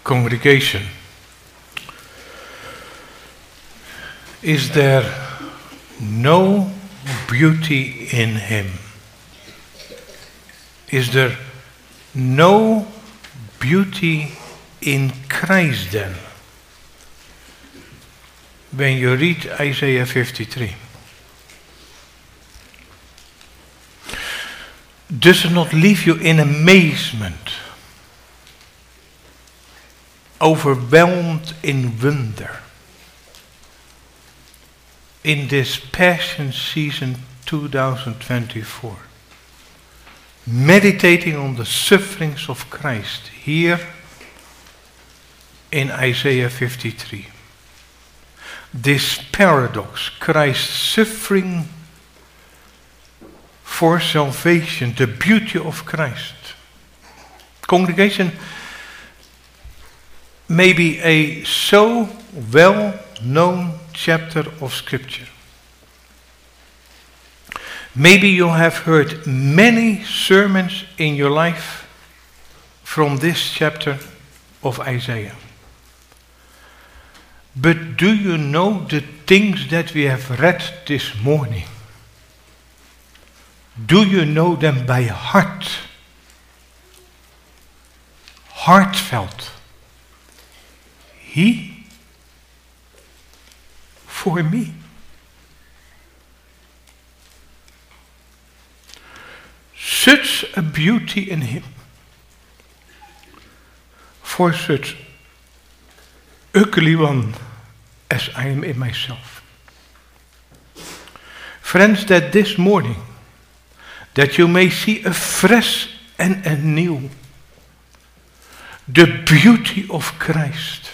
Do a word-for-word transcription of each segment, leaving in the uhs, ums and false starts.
Congregation, is there no beauty in him? Is there no beauty in Christ then? When you read Isaiah fifty-three. Does it not leave you in amazement? Overwhelmed in wonder? In this Passion Season two thousand twenty-four. Meditating on the sufferings of Christ here in Isaiah fifty-three. This paradox, Christ suffering for salvation, the beauty of Christ. Congregation, maybe a so well-known chapter of Scripture. Maybe you have heard many sermons in your life from this chapter of Isaiah. But do you know the things that we have read this morning? Do you know them by heart? Heartfelt. He for me. Such a beauty in him. For such ugly one as I am in myself. Friends, that this morning, that you may see afresh and anew the beauty of Christ.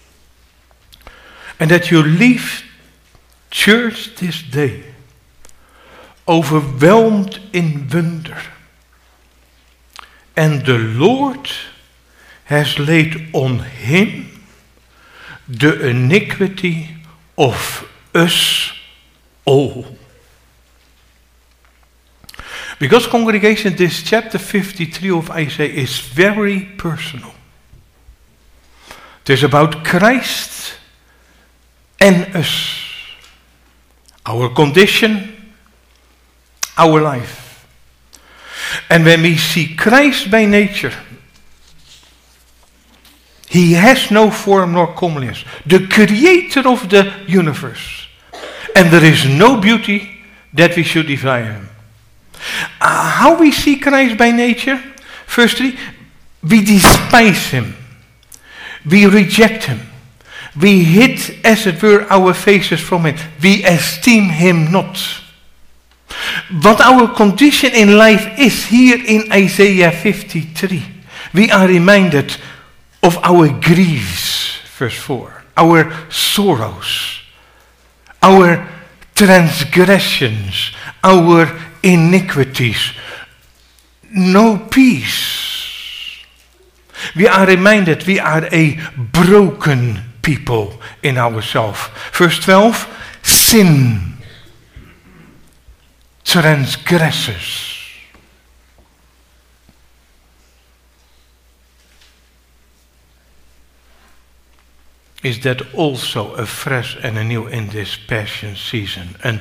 And that you leave church this day overwhelmed in wonder. And the Lord has laid on him the iniquity of us all. Because, congregation, this chapter fifty-three of Isaiah is very personal. It is about Christ and us. Our condition, our life. And when we see Christ by nature, he has no form nor comeliness. The creator of the universe. And there is no beauty that we should desire him. Uh, how we see Christ by nature? Firstly, we despise him. We reject him. We hid, as it were, our faces from him. We esteem him not. What our condition in life is here in Isaiah fifty-three. We are reminded of our griefs, verse four. Our sorrows. Our transgressions. Our iniquities. No peace. We are reminded we are a broken people in ourselves. Verse twelve, sin transgresses. Is that also afresh and anew in this Passion Season? And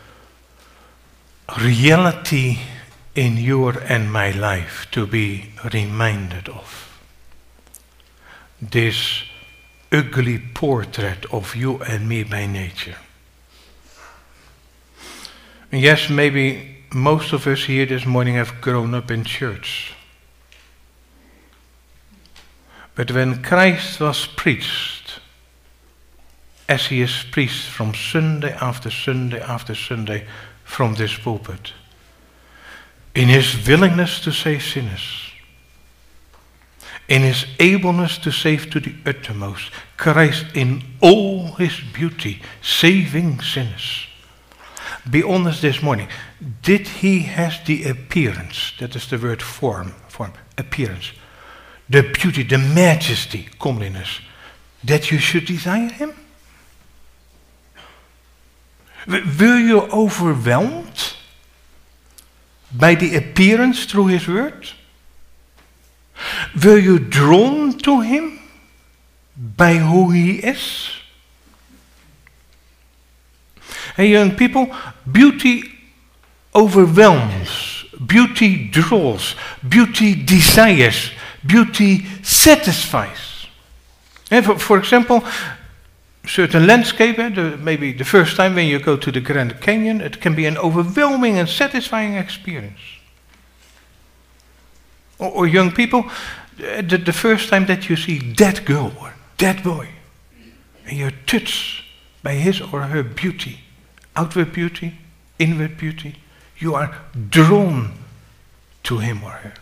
reality in your and my life to be reminded of. This ugly portrait of you and me by nature. And yes, maybe most of us here this morning have grown up in church. But when Christ was preached, as he is preached from Sunday after Sunday after Sunday, from this pulpit, in his willingness to save sinners, in his ableness to save to the uttermost, Christ in all his beauty, saving sinners. Be honest this morning, did he have the appearance, that is the word form, form, appearance, the beauty, the majesty, comeliness, that you should desire him? Were you overwhelmed by the appearance through his word? Were you drawn to him bij hoe hij is. Hey young people, beauty overwhelms, beauty draws, beauty desires, beauty satisfies. And for, for example, certain landscape, eh, the, maybe the first time when you go to the Grand Canyon, it can be an overwhelming and satisfying experience. Or, or young people, the, the first time that you see that girl or that boy, and you're touched by his or her beauty, outward beauty, inward beauty, you are drawn to him or her.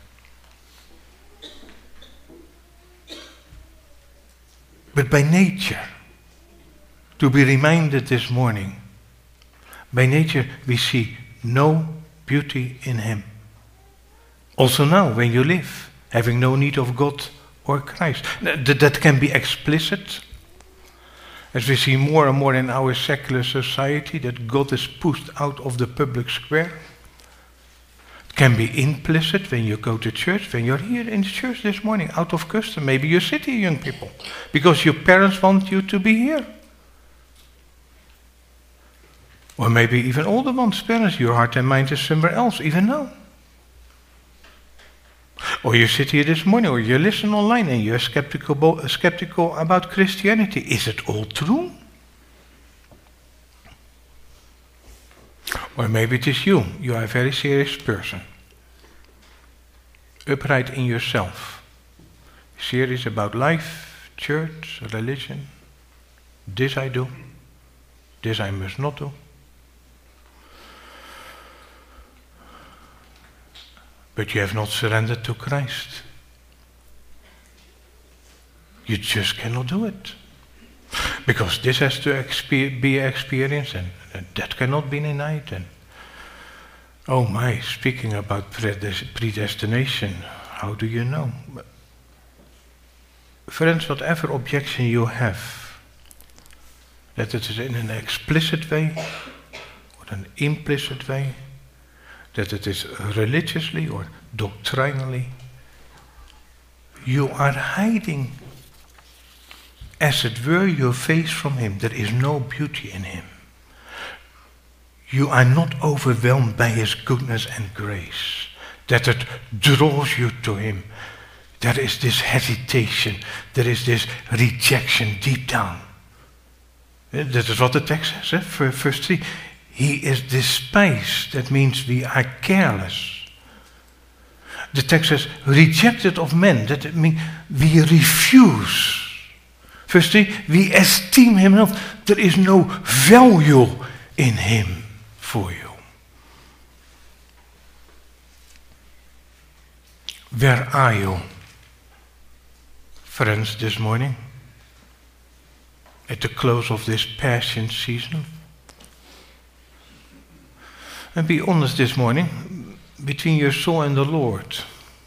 But by nature, to be reminded this morning, by nature we see no beauty in him. Also now, when you live, having no need of God or Christ. That, that can be explicit, as we see more and more in our secular society, that God is pushed out of the public square. It can be implicit when you go to church, when you're here in the church this morning, out of custom. Maybe you sit here, young people, because your parents want you to be here. Or maybe even older ones, parents, your heart and mind is somewhere else, even now. Or you sit here this morning, or you listen online and you're skeptical, skeptical about Christianity. Is it all true? Or maybe it is you. You are a very serious person. Upright in yourself. Serious about life, church, religion. This I do. This I must not do. But you have not surrendered to Christ. You just cannot do it. Because this has to expe- be experienced, and, and that cannot be denied. And oh my, speaking about predestination, how do you know? Friends, whatever objection you have, that it is in an explicit way or an implicit way, that it is religiously or doctrinally, you are hiding, as it were, your face from him. There is no beauty in him. You are not overwhelmed by his goodness and grace, that it draws you to him. There is this hesitation, there is this rejection deep down. That is what the text says, eh? Verse three. He is despised. That means we are careless. The text says, rejected of men. That means we refuse. Verse three, we esteem him not. There is no value in him for you. Where are you, friends, this morning? At the close of this Passion season? And be honest this morning, between your soul and the Lord.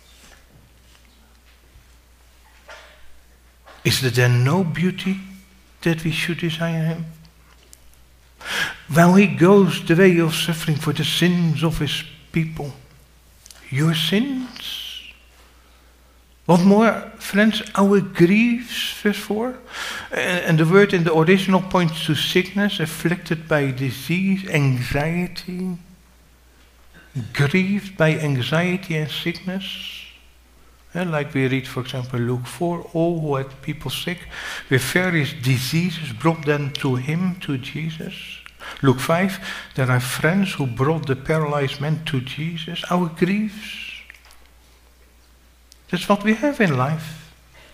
Is there then no beauty that we should desire him? While he goes the way of suffering for the sins of his people, your sins. What more, friends, our griefs, verse four. And the word in the original points to sickness, afflicted by disease, anxiety, grieved by anxiety and sickness. And like we read, for example, Luke four, all who had people sick with various diseases brought them to him, to Jesus. Luke five, there are friends who brought the paralyzed man to Jesus. Our griefs. That's what we have in life.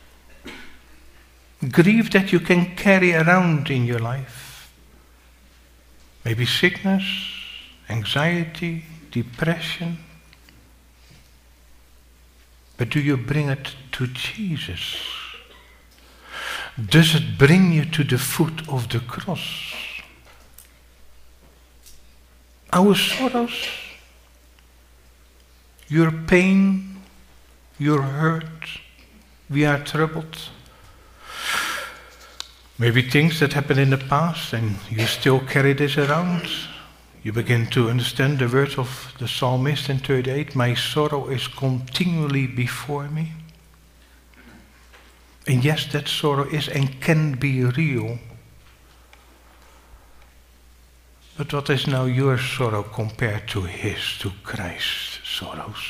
Grief that you can carry around in your life. Maybe sickness, anxiety, depression. But do you bring it to Jesus? Does it bring you to the foot of the cross? Our sorrows, your pain, your hurt, we are troubled. Maybe things that happened in the past and you still carry this around. You begin to understand the words of the psalmist in thirty-eight, my sorrow is continually before me. And yes, that sorrow is and can be real. But what is now your sorrow compared to his, to Christ's sorrows?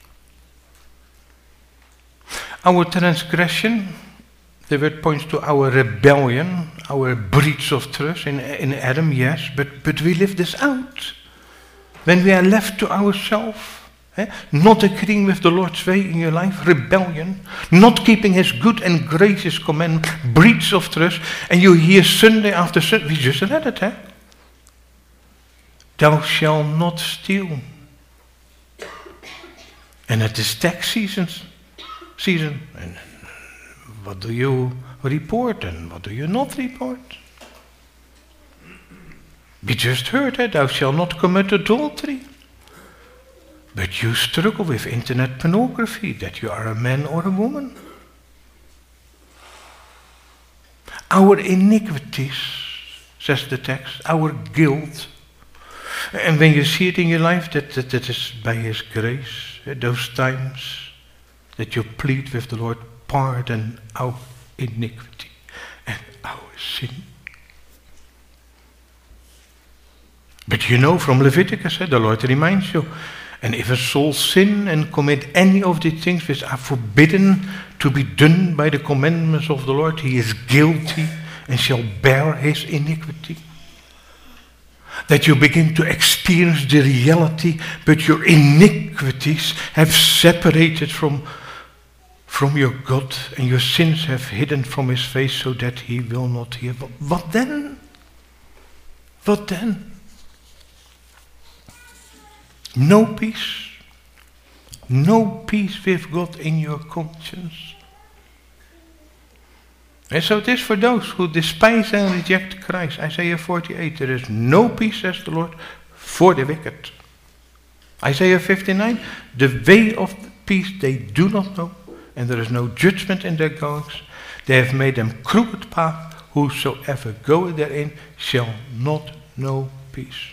Our transgression, the word points to our rebellion, our breach of trust in, in Adam, yes, but, but we live this out. When we are left to ourselves, eh, not agreeing with the Lord's way in your life, rebellion, not keeping his good and gracious commandment, breach of trust, and you hear Sunday after Sunday, we just read it, eh? Thou shalt not steal. And it is tax season, season, and what do you report and what do you not report? We just heard it, thou shalt not commit adultery. But you struggle with internet pornography, that you are a man or a woman. Our iniquities, says the text, our guilt. And when you see it in your life, that, that, that is by his grace, those times that you plead with the Lord, pardon our iniquity and our sin. But you know from Leviticus, the Lord reminds you, and if a soul sin and commit any of the things which are forbidden to be done by the commandments of the Lord, he is guilty and shall bear his iniquity. That you begin to experience the reality, but your iniquities have separated from, from your God, and your sins have hidden from his face so that he will not hear. But what then? What then? No peace. No peace with God in your conscience. And so it is for those who despise and reject Christ. Isaiah forty-eight, there is no peace, says the Lord, for the wicked. Isaiah fifty-nine, the way of peace they do not know, and there is no judgment in their goings. They have made them crooked path. Whosoever goeth therein shall not know peace.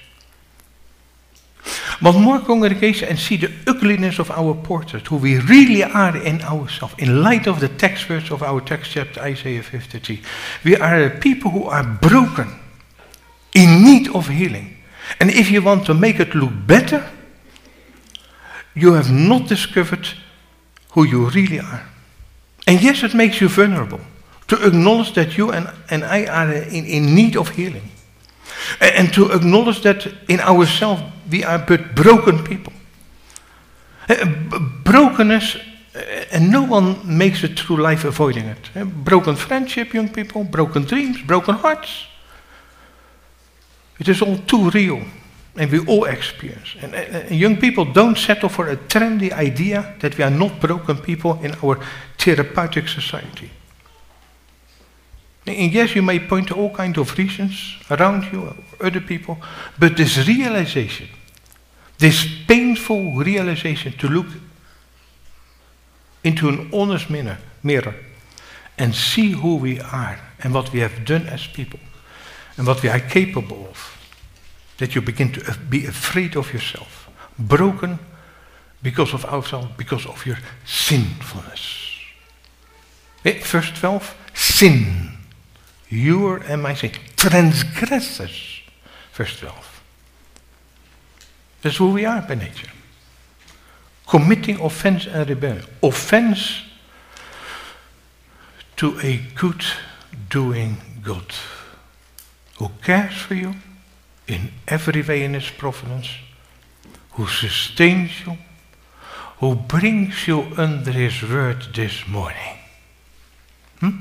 But more congregation and see the ugliness of our portrait, who we really are in ourselves, in light of the text verse of our text chapter, Isaiah fifty-three. We are a people who are broken, in need of healing. And if you want to make it look better, you have not discovered who you really are. And yes, it makes you vulnerable to acknowledge that you and, and I are in, in need of healing. And, and to acknowledge that in ourselves we are but broken people. Uh, b- brokenness, uh, and no one makes it through life avoiding it. Uh, broken friendship, young people, broken dreams, broken hearts. It is all too real, and we all experience. And, and, and young people, don't settle for a trendy idea that we are not broken people in our therapeutic society. And yes, you may point to all kinds of reasons around you, or other people, but this realization, this painful realization to look into an honest mirror, mirror and see who we are and what we have done as people and what we are capable of, that you begin to be afraid of yourself, broken because of ourselves, because of your sinfulness. Okay, verse twelve, sin. You are, and my sin, transgressors. Verse twelve. That's who we are by nature. Committing offense and rebellion. Offense to a good doing God, who cares for you in every way in his providence, who sustains you, who brings you under his word this morning. Hmm?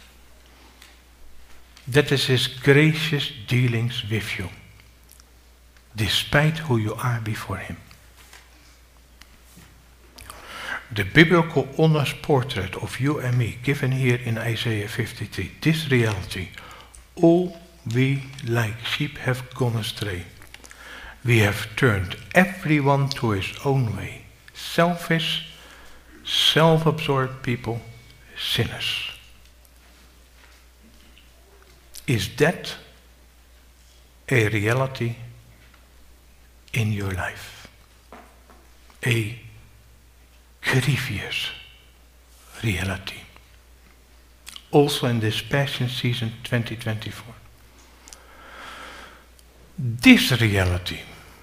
That is his gracious dealings with you, despite who you are before him. The biblical honest portrait of you and me, given here in Isaiah fifty-three, this reality, all we like sheep have gone astray. We have turned everyone to his own way. Selfish, self-absorbed people, sinners. Is that a reality in your life? A grievous reality. also in this Passion season twenty twenty-four. This reality,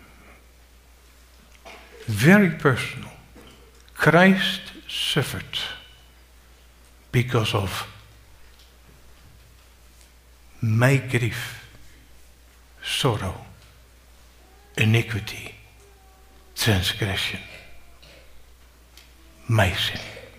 very personal. Christ suffered because of my grief, sorrow, iniquity, transgression, my sin.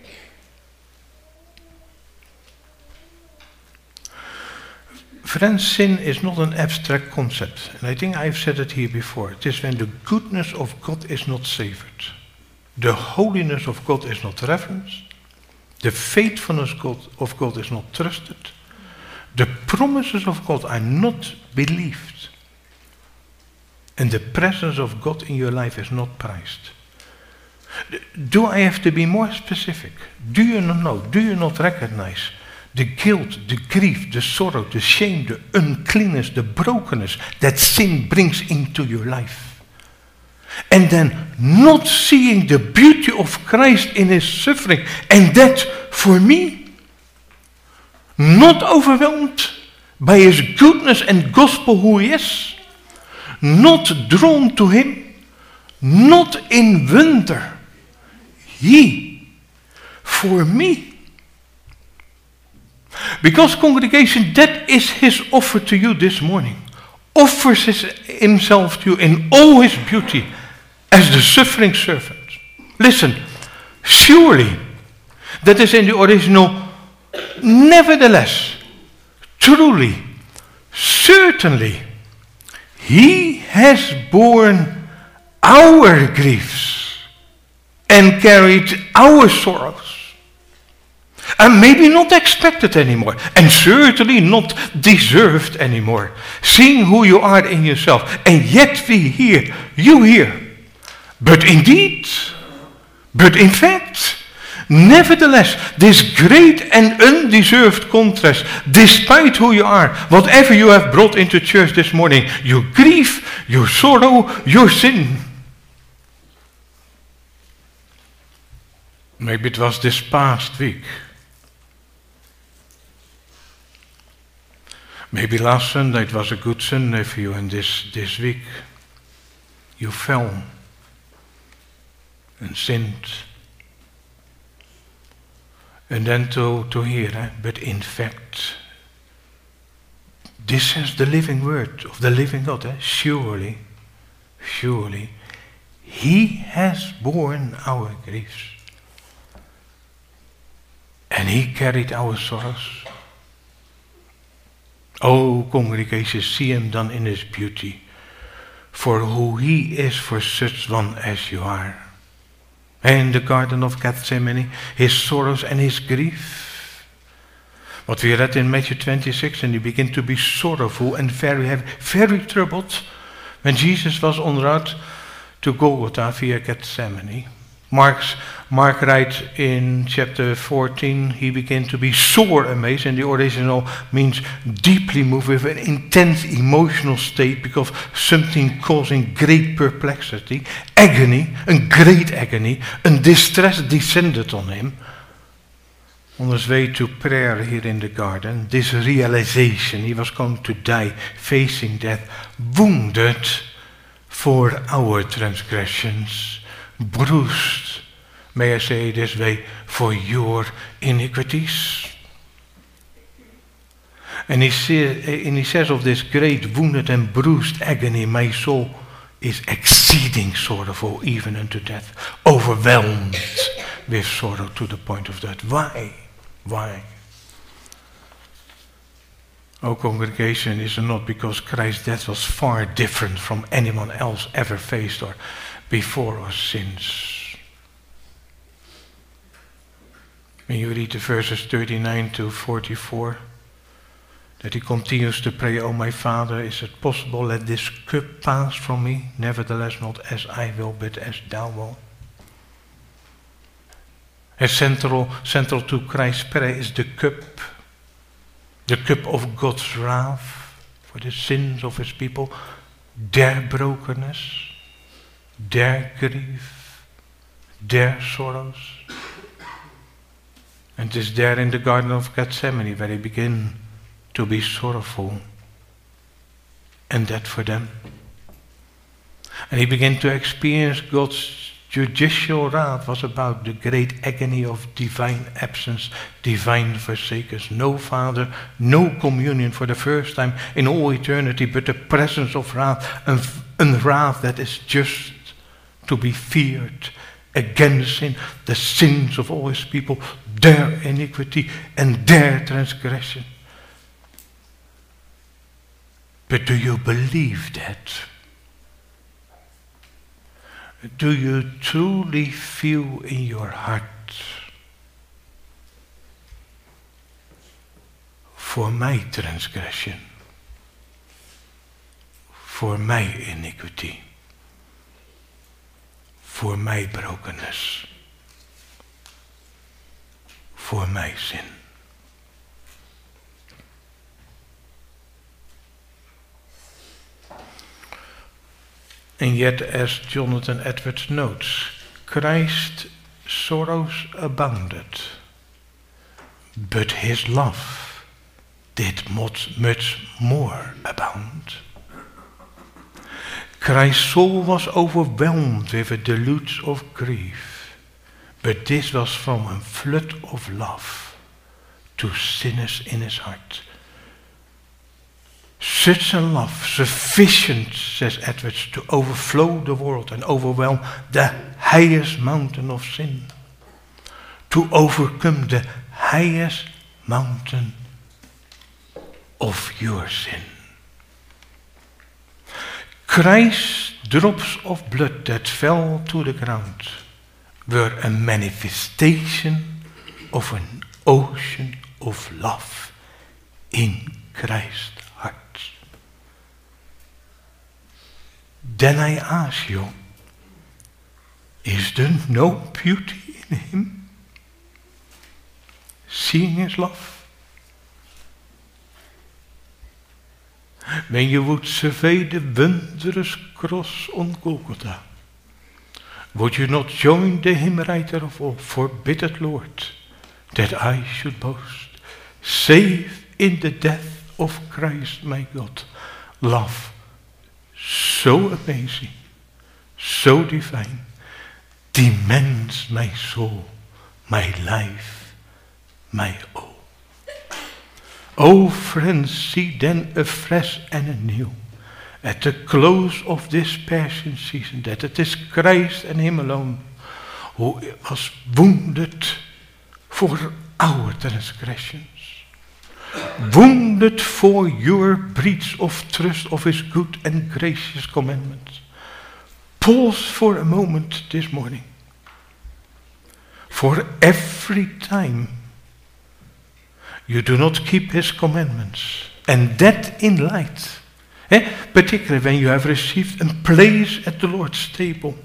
Friends, sin is not an abstract concept, and I think I've said it here before. It is when the goodness of God is not savored, the holiness of God is not reverenced, the faithfulness of God is not trusted, the promises of God are not believed, and the presence of God in your life is not prized. Do I have to be more specific? Do you not know? Do you not recognize the guilt, the grief, the sorrow, the shame, the uncleanness, the brokenness that sin brings into your life? And then not seeing the beauty of Christ in his suffering, and that for me, not overwhelmed by his goodness and gospel who he is, not drawn to him, not in wonder. He, for me. Because congregation, that is his offer to you this morning. Offers his, himself to you in all his beauty as the suffering servant. Listen, surely, that is in the original, nevertheless, truly, certainly, he has borne our griefs and carried our sorrows. And maybe not expected anymore, and certainly not deserved anymore, seeing who you are in yourself. And yet we hear, you hear, but indeed, but in fact, nevertheless, this great and undeserved contrast, despite who you are, whatever you have brought into church this morning, your grief, your sorrow, your sin. Maybe it was this past week. Maybe last Sunday it was a good Sunday for you, and this, this week you fell and sinned. And then to, to hear, eh? But in fact, this is the living word of the living God. Eh? Surely, surely, he has borne our griefs. And he carried our sorrows. Oh, congregation, see him then in his beauty, for who he is for such one as you are. In the Garden of Gethsemane, his sorrows and his grief. What we read in Matthew twenty-six, and he began to be sorrowful and very heavy, very troubled, when Jesus was en route to Golgotha via Gethsemane. Mark's, Mark writes in chapter fourteen, he began to be sore amazed, and the original means deeply moved with an intense emotional state because something causing great perplexity, agony, a great agony, and distress descended on him. On his way to prayer here in the garden, this realization he was going to die, facing death, wounded for our transgressions, bruised, may I say it this way, for your iniquities. And he, say, and he says of this great wounded and bruised agony, my soul is exceeding sorrowful even unto death, overwhelmed with sorrow to the point of death. Why? Why? Oh, congregation, is it not because Christ's death was far different from anyone else ever faced or before or since? When you read the verses thirty-nine to forty-four, that he continues to pray, "Oh my Father, is it possible, let this cup pass from me, nevertheless not as I will, but as thou wilt." As central, central to Christ's prayer is the cup, the cup of God's wrath for the sins of his people, their brokenness, their grief, their sorrows. And it is there in the Garden of Gethsemane where he began to be sorrowful. And that for them. And he began to experience God's judicial wrath was about the great agony of divine absence, divine forsakers. No Father, no communion for the first time in all eternity, but the presence of wrath, and, and wrath that is just to be feared against sin, the sins of all his people, their iniquity and their transgression. But do you believe that? Do you truly feel in your heart for my transgression, for my iniquity, for my brokenness, for my sin? And yet, as Jonathan Edwards notes, Christ's sorrows abounded, but his love did much, much more abound. Christ's soul was overwhelmed with a deluge of grief, but this was from a flood of love to sinners in his heart. Such a love, sufficient, says Edwards, to overflow the world and overwhelm the highest mountain of sin. To overcome the highest mountain of your sin. Christ's drops of blood that fell to the ground were a manifestation of an ocean of love in Christ. Then I ask you, is there no beauty in him? Seeing his love? When you would survey the wondrous cross on Golgotha, would you not join the hymn writer of all, forbid it, Lord, that I should boast, save in the death of Christ my God, love so amazing, so divine, demands my soul, my life, my all. Oh friends, see then afresh and anew, at the close of this Passion season, that it is Christ and him alone who was wounded for our transgressions, wounded for your breach of trust of his good and gracious commandments. Pause for a moment this morning. For every time you do not keep his commandments, and that in light, eh, particularly when you have received a place at the Lord's table,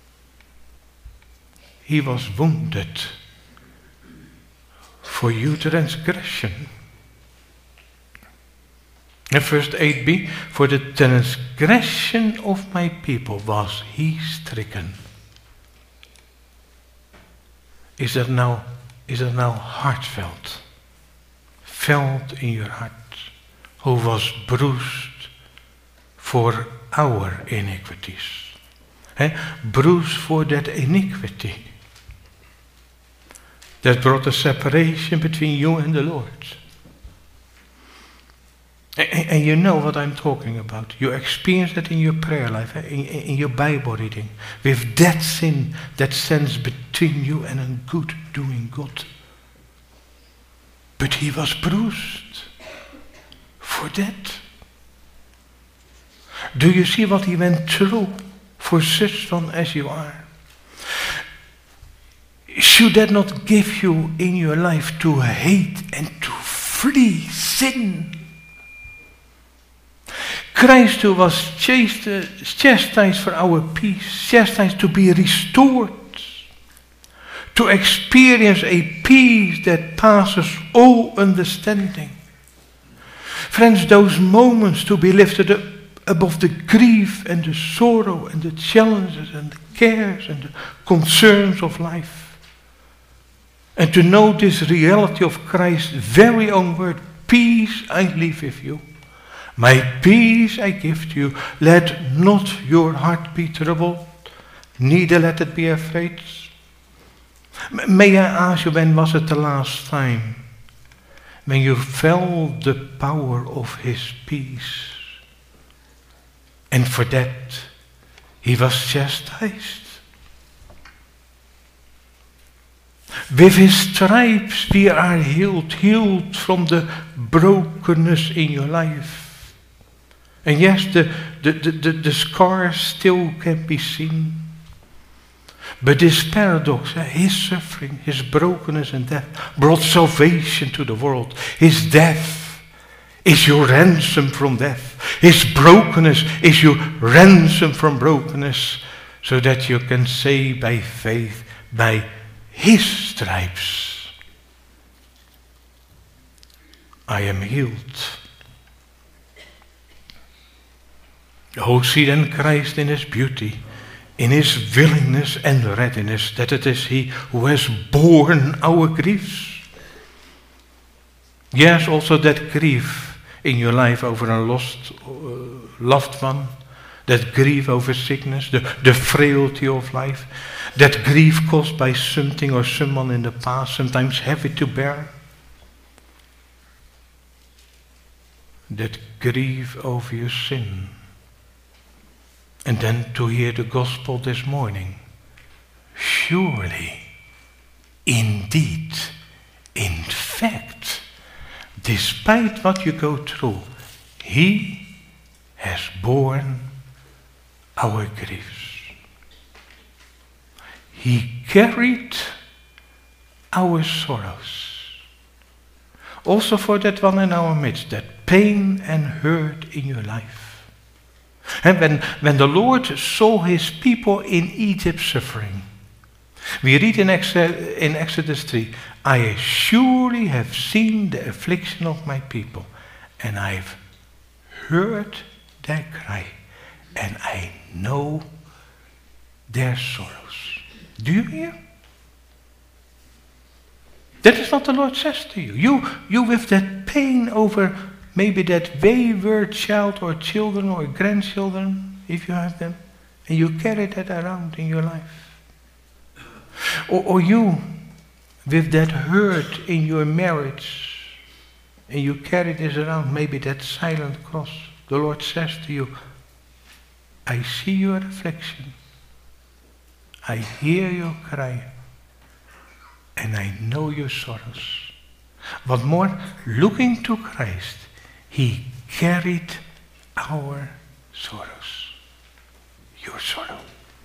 he was wounded for your transgression. In verse eight b, for the transgression of my people was he stricken. Is that now, is that now heartfelt? Felt in your heart? Who was bruised for our iniquities? Eh? Bruised for that iniquity that brought a separation between you and the Lord. And, and you know what I'm talking about. You experience that in your prayer life, in, in your Bible reading, with that sin that stands between you and a good doing God. But he was bruised for that. Do you see what he went through for such one as you are? Should that not give you in your life to hate and to flee sin? Christ who was chastised for our peace, chastised to be restored, to experience a peace that passes all understanding. Friends, those moments to be lifted up above the grief and the sorrow and the challenges and the cares and the concerns of life. And to know this reality of Christ's very own word, peace I leave with you. My peace I give to you. Let not your heart be troubled, neither let it be afraid. May I ask you, when was it the last time when you felt the power of his peace? And for that, he was chastised. With his stripes we are healed, healed from the brokenness in your life. And yes, the, the, the, the, the scars still can be seen. But this paradox, his suffering, his brokenness and death brought salvation to the world. His death is your ransom from death. His brokenness is your ransom from brokenness, so that you can say by faith, by his stripes, I am healed. Oh, see then Christ in his beauty, in his willingness and readiness, that it is he who has borne our griefs. Yes, also that grief in your life over a lost uh, loved one, that grief over sickness, the, the frailty of life, that grief caused by something or someone in the past, sometimes heavy to bear. That grief over your sin. And then to hear the gospel this morning. Surely, indeed, in fact, despite what you go through, he has borne our griefs. He carried our sorrows. Also for that one in our midst, that pain and hurt in your life. And when, when the Lord saw his people in Egypt suffering, we read in, Ex- in Exodus three, I surely have seen the affliction of my people, and I've heard their cry, and I know their sorrows. Do you hear? That is what the Lord says to you. You, you with that pain over maybe that wayward child or children or grandchildren, if you have them, and you carry that around in your life. Or, or you with that hurt in your marriage, and you carry this around, maybe that silent cross. The Lord says to you, I see your affliction. I hear your cry, and I know your sorrows. What more, looking to Christ, he carried our sorrows. Your sorrow.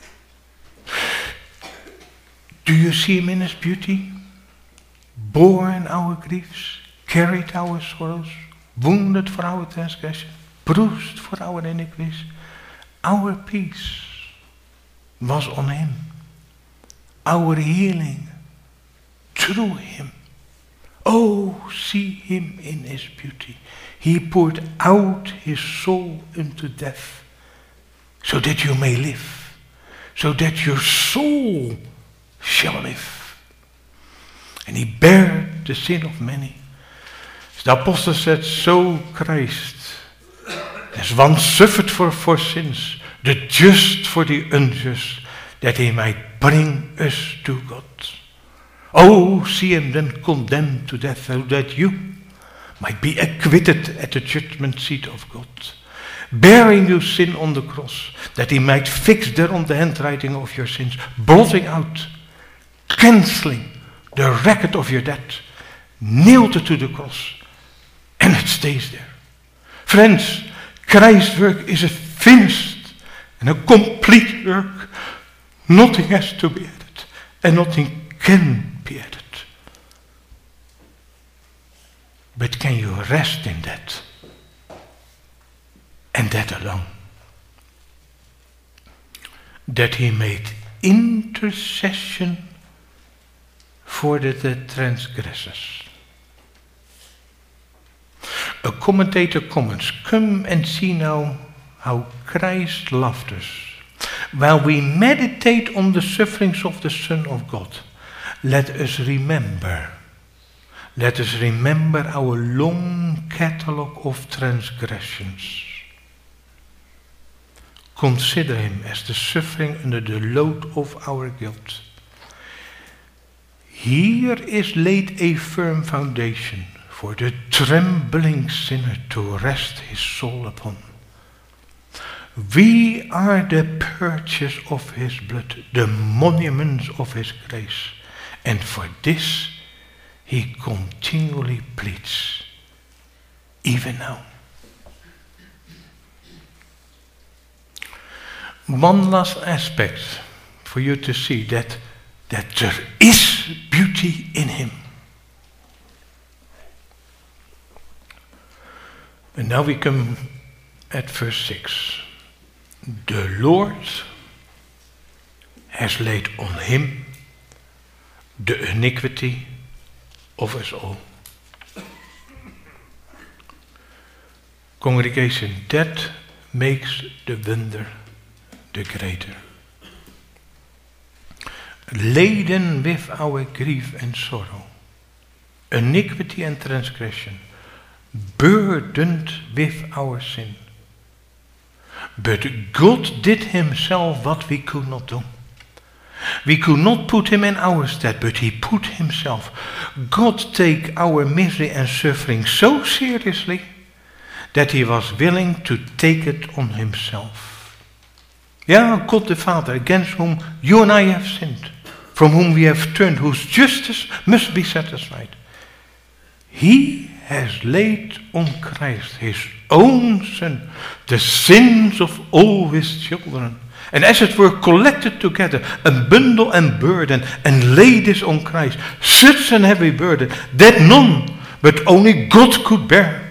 Do you see him in his beauty? Borne our griefs, carried our sorrows, wounded for our transgression, bruised for our iniquities. Our peace was on him. Our healing through him. Oh, see him in his beauty. He poured out his soul into death, so that you may live, so that your soul shall live. And he bare the sin of many. As the apostle said, so Christ, as one suffered for, for sins, the just for the unjust, that he might bring us to God. Oh, see him then condemned to death, so that you might be acquitted at the judgment seat of God, bearing your sin on the cross, that he might fix thereon the handwriting of your sins, blotting out, cancelling the record of your debt, nailed it to the cross, and it stays there. Friends, Christ's work is a finished and a complete work. Nothing has to be added, and nothing can be added. But can you rest in that? And that alone. That he made intercession for the, the transgressors. A commentator comments, come and see now how Christ loved us, while we meditate on the sufferings of the Son of God, let us remember. Let us remember our long catalogue of transgressions. Consider him as the suffering under the load of our guilt. Here is laid a firm foundation for the trembling sinner to rest his soul upon. We are the purchase of his blood, the monuments of his grace, and for this he continually pleads, even now. One last aspect for you to see that, that there is beauty in him. And now we come at verse six. The Lord has laid on him the iniquity of us all. Congregation, that makes the wonder the greater. Laden with our grief and sorrow, iniquity and transgression, burdened with our sin. But God did himself what we could not do. We could not put him in our stead, but he put himself. God take our misery and suffering so seriously that he was willing to take it on himself. Yeah, God the Father, against whom you and I have sinned, from whom we have turned, whose justice must be satisfied. He has laid on Christ, his own Son, the sins of all his children. And as it were collected together, a bundle and burden, and laid this on Christ, such an heavy burden, that none but only God could bear.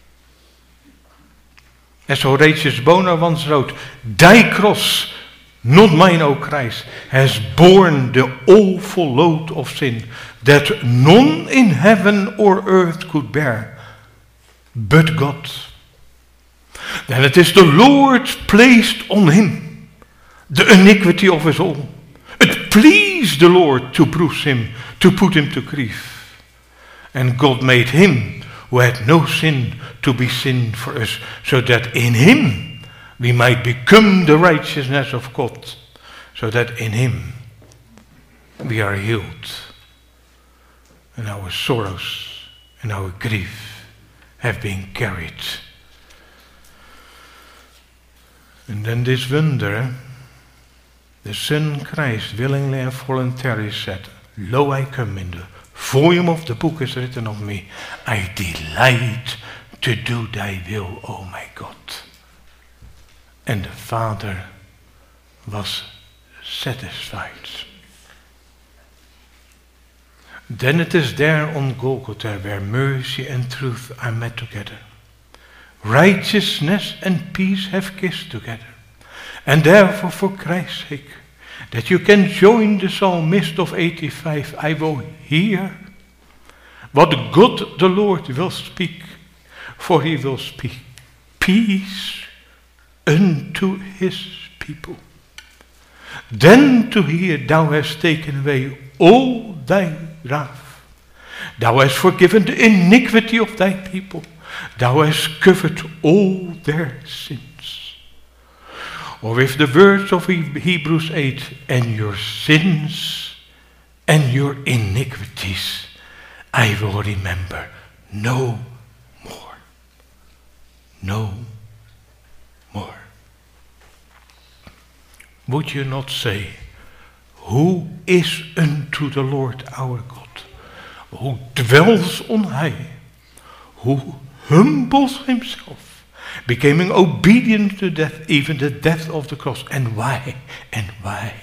As Horatius Bonar once wrote, thy cross, not mine, O Christ, has borne the awful load of sin, that none in heaven or earth could bear, but God. Then it is the Lord placed on him the iniquity of us all. It pleased the Lord to bruise him, to put him to grief. And God made him who had no sin to be sin for us, so that in him we might become the righteousness of God, so that in him we are healed. And our sorrows and our grief have been carried. And then this wonder, the Son Christ willingly and voluntarily said, lo, I come, in the volume of the book is written of me, I delight to do thy will, O my God. And the Father was satisfied. Then it is there on Golgotha where mercy and truth are met together. Righteousness and peace have kissed together. And therefore, for Christ's sake, that you can join the psalmist of eighty-five, I will hear what God the Lord will speak, for he will speak peace unto his people. Then to hear, thou hast taken away all thy wrath. Thou hast forgiven the iniquity of thy people. Thou hast covered all their sins. Or with the words of Hebrews eight, and your sins and your iniquities I will remember no more. No more. Would you not say, who is unto the Lord our God, who dwells on high, who humbles himself, becoming obedient to death, even the death of the cross. And why? And why?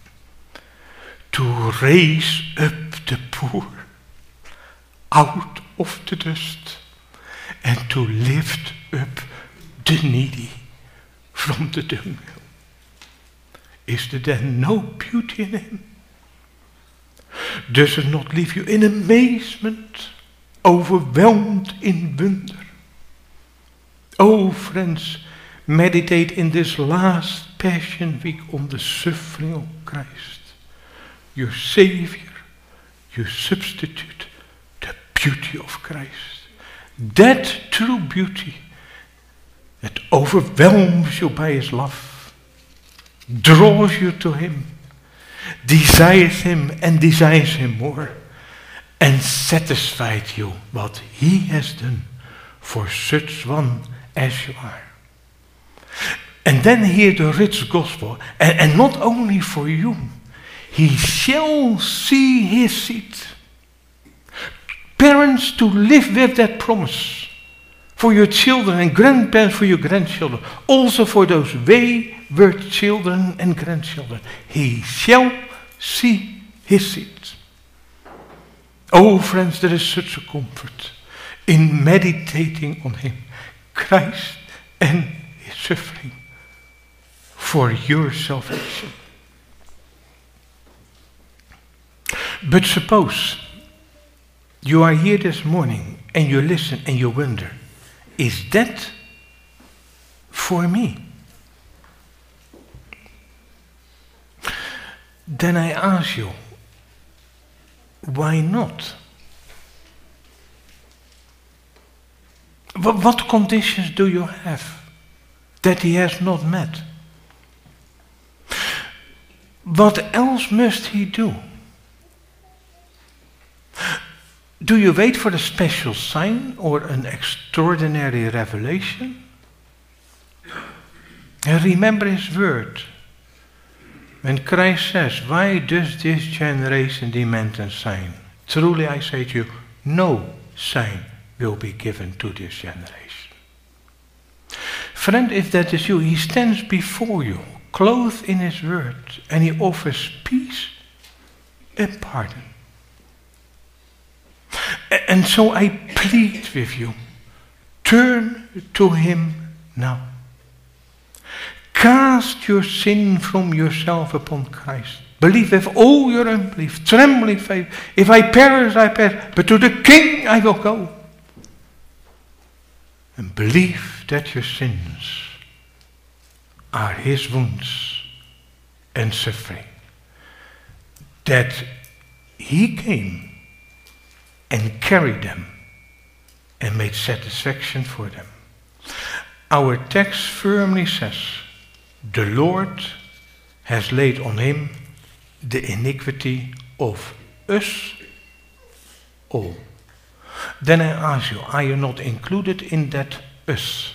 To raise up the poor out of the dust, and to lift up the needy from the dunghill. Is there then no beauty in him? Does it not leave you in amazement, overwhelmed in wonder? Oh, friends, meditate in this last Passion Week on the suffering of Christ, your Savior, you substitute the beauty of Christ. That true beauty that overwhelms you by his love, draws you to him, desires him and desires him more, and satisfies you what he has done for such one as you are. And then hear the rich gospel, and, and not only for you, he shall see his seed. Parents, to live with that promise for your children, and grandparents for your grandchildren, also for those wayward children and grandchildren. He shall see his seed. Oh friends, there is such a comfort in meditating on him, Christ and his suffering for your salvation. But suppose you are here this morning and you listen and you wonder, is that for me? Then I ask you, why not? What, what conditions do you have that he has not met? What else must he do? Do you wait for a special sign or an extraordinary revelation? And remember his word. When Christ says, why does this generation demand a sign? Truly I say to you, no sign will be given to this generation. Friend, if that is you, he stands before you, clothed in his word, and he offers peace and pardon. And so I plead with you, turn to him now. Cast your sin from yourself upon Christ. Believe with all your unbelief, trembling faith. If I perish, I perish, but to the King I will go. And believe that your sins are his wounds and suffering. That he came and carried them and made satisfaction for them. Our text firmly says, the Lord has laid on him the iniquity of us all. Then I ask you, are you not included in that us?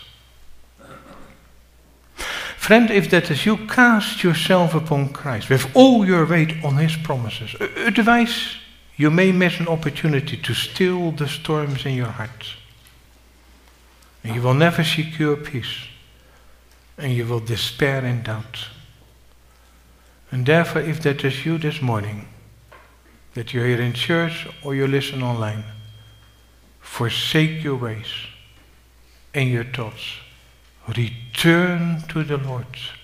Friend, if that is you, cast yourself upon Christ with all your weight on his promises. Otherwise, you may miss an opportunity to still the storms in your heart. And you will never secure peace. And you will despair and doubt. And therefore, if that is you this morning, that you're here in church or you listen online, forsake your ways and your thoughts. Return to the Lord.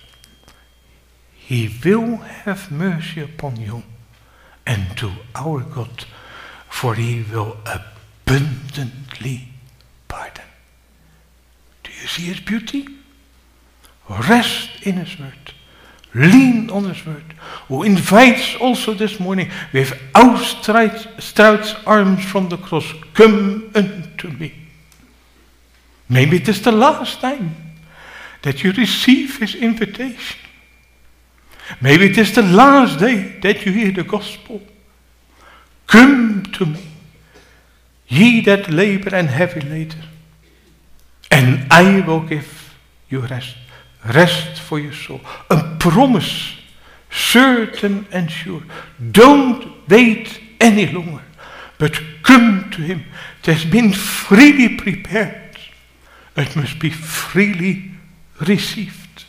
He will have mercy upon you and to our God, for he will abundantly pardon. Do you see his beauty? Rest in his word. Lean on his word. Who invites also this morning with outstretched arms from the cross. Come unto me. Maybe it is the last time that you receive his invitation. Maybe it is the last day that you hear the gospel. Come to me, ye that labor and heavy laden, and I will give you rest. Rest for your soul. A promise, certain and sure. Don't wait any longer, but come to him. It has been freely prepared. It must be freely received.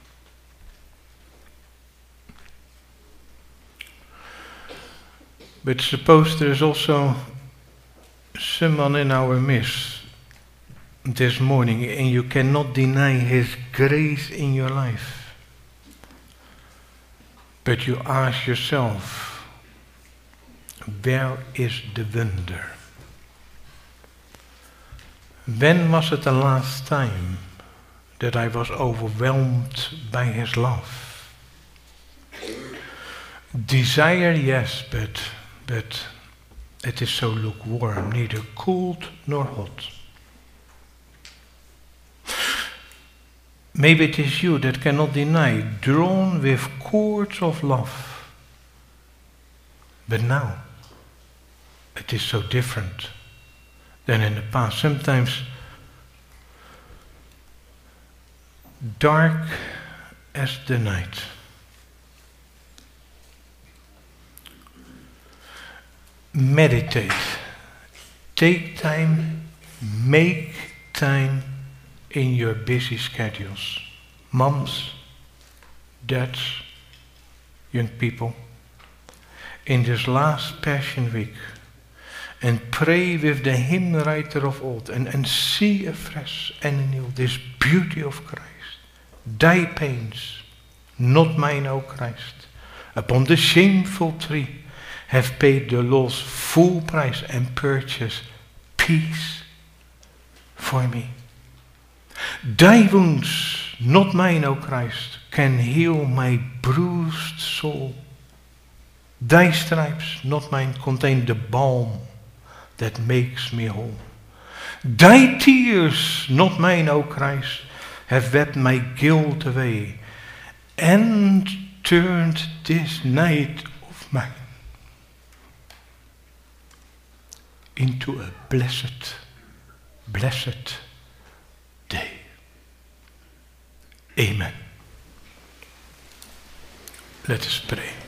But suppose there is also someone in our midst this morning and you cannot deny his grace in your life. But you ask yourself, where is the wonder? When was it the last time that I was overwhelmed by his love? Desire, yes, but, but It is so lukewarm, neither cold nor hot. Maybe it is you that cannot deny, drawn with cords of love. But now, it is so different than in the past. Sometimes dark as the night. Meditate. Take time, make time in your busy schedules. Moms, dads, young people, in this last Passion Week, and pray with the hymn writer of old, and, and see afresh and anew this beauty of Christ. Thy pains, not mine, O Christ, upon the shameful tree have paid the law's full price and purchased peace for me. Thy wounds, not mine, O Christ, can heal my bruised soul. Thy stripes, not mine, contain the balm that makes me whole. Thy tears, not mine, O Christ, have wept my guilt away and turned this night of mine into a blessed, blessed day. Amen. Let us pray.